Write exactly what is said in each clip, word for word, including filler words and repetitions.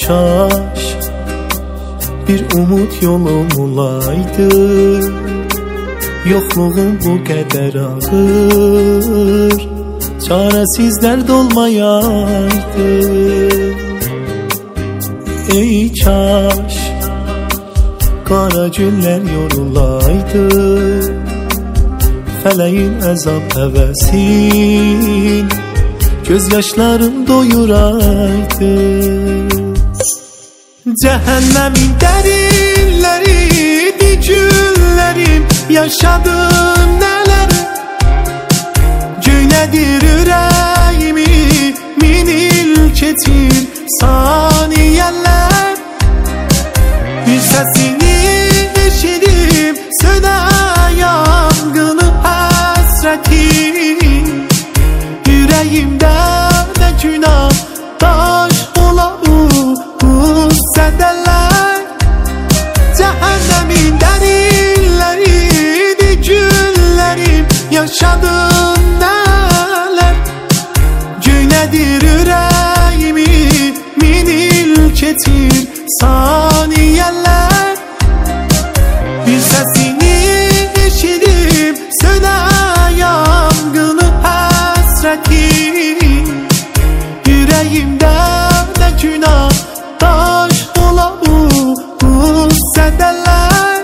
kaş bir umut yolum olaydı, yokluğum bu kadar ağır, çaresizler dolmayaydı. Ey kaş kara günler yorulaydı, feleğin azap hevesin gözyaşların doyuraydı. Cehennemin derinleriydi günlerim, yaşadım neler. Cöynedir yüreğimi min il keçir saniyeler. Bir sesini eşitip söne yangını hasretim. Yüreğimde ne günah taş ola bu sedeler. Cehennemin derinleriydi günlerim, yaşadım neler. Cöynedir yüreğimi min il keçir saniyeler. Bir sesini eşitip söne yangını hasretim. Yüreğimde ne günah taş ola bu sedeler.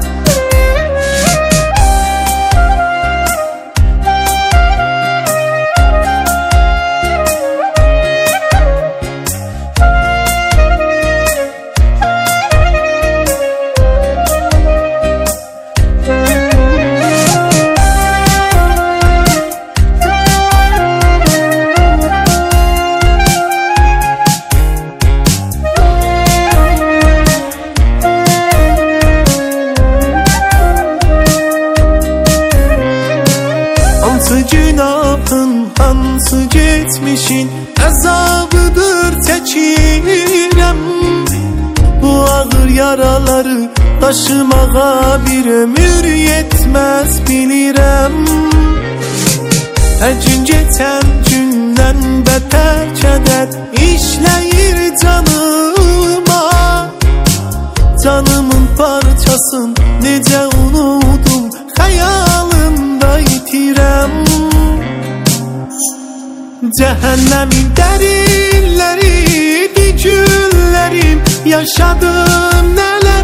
Hansı günahın, hansı geçmişin azabıdır çəkirəm. Bu ağır yaraları taşımağa bir ömür yetmez bilirəm. Hər gün geçən gündən betər kədər işləyir canıma. Canımın parçasın necə unudum, xəyalımda itirəm. Cehennemin derinleriydi günlerim, yaşadım neler.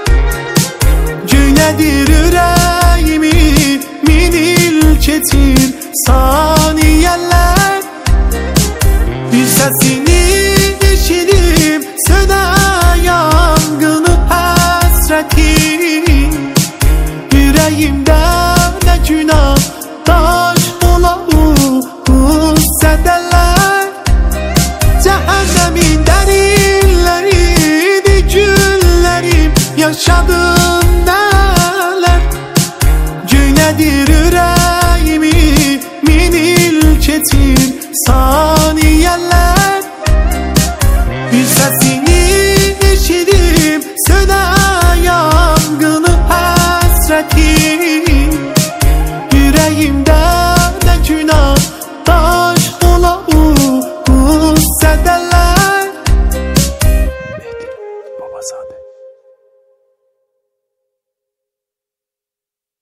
Cöynedir yüreğimi min il keçir saniyeler. Bir sesini eşitip söne yangını hasretim. Yüreğimde ne günah taş ola bu sedeler. Cehennemin derinleriydi günlerim, yaşadım neler. Cöynedir yüreğimi min il keçir saniyeler. Bir sesini eşitip söne yangını hasretim. Yüreğimde ne günah taş ola bu sedeler. Mehdi Babazade.